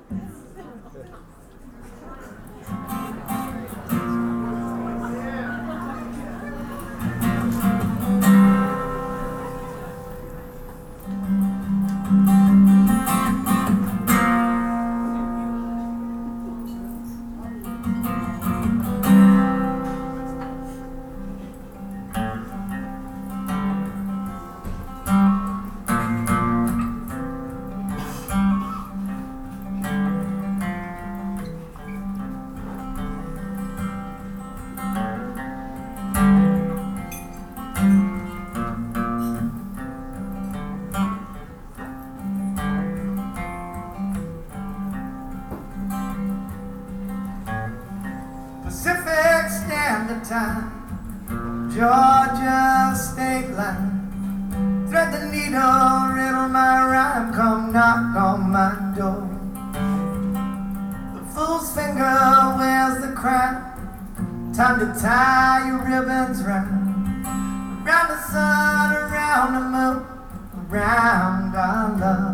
Pacific Standard Time, Georgia State Line. Thread the needle, riddle my rhyme, come knock on my door. The fool's finger wears the crown, time to tie your ribbons round. Around the sun, around the moon, around our love.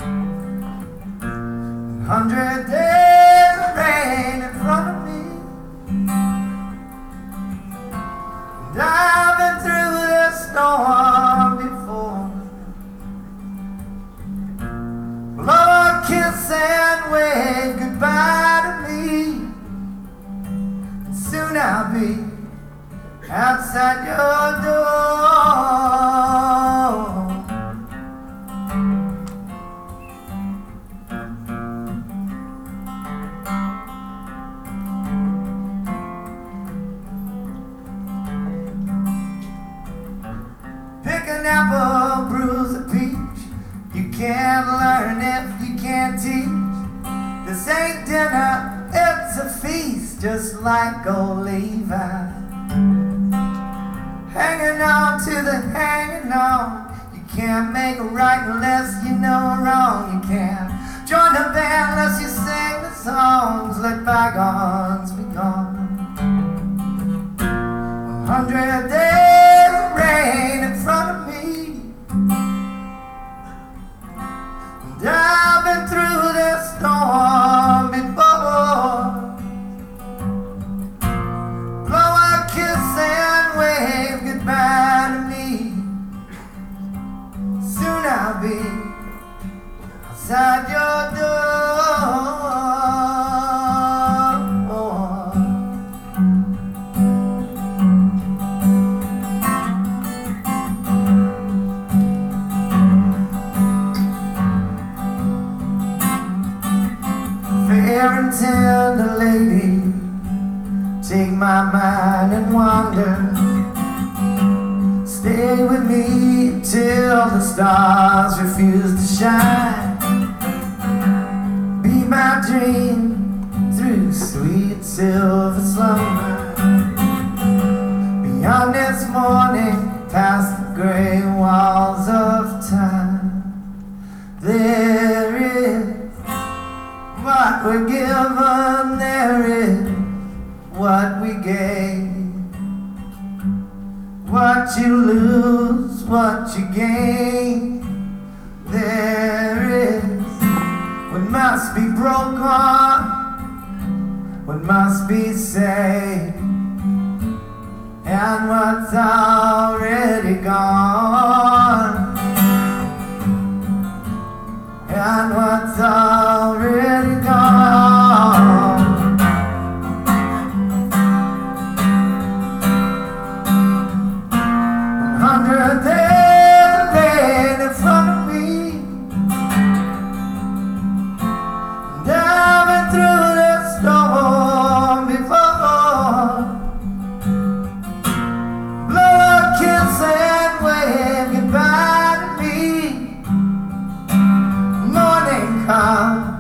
100 days of rain in front of me, and I've been through this storm before. Blow a kiss and wave goodbye to me, and soon I'll be outside your door. Pick an apple, bruise a peach. You can't learn if you can't teach. This ain't dinner, it's a feast, just like old Levi. Hanging on to the hanging on. You can't make a right unless you know wrong. You can't join the band unless you sing the songs. Let bygones be gone. 100 days of rain in front of me, and I've been through this storm before. Blow a kiss and wave goodbye to me, soon I'll be outside your door. Fair and tender lady, take my mind and wander. Stay with me till the stars refuse to shine. Be my dream through sweet silver slumber. Beyond this morning, past the gray walls of time, there is what we're given, there is what we gain. What you lose, what you gain. There is what must be broken, what must be saved, and what's already gone, and what's already gone. 100 days of rain in front of me, and I've been through this storm before. Blow a kiss and wave goodbye to me. Morning comes,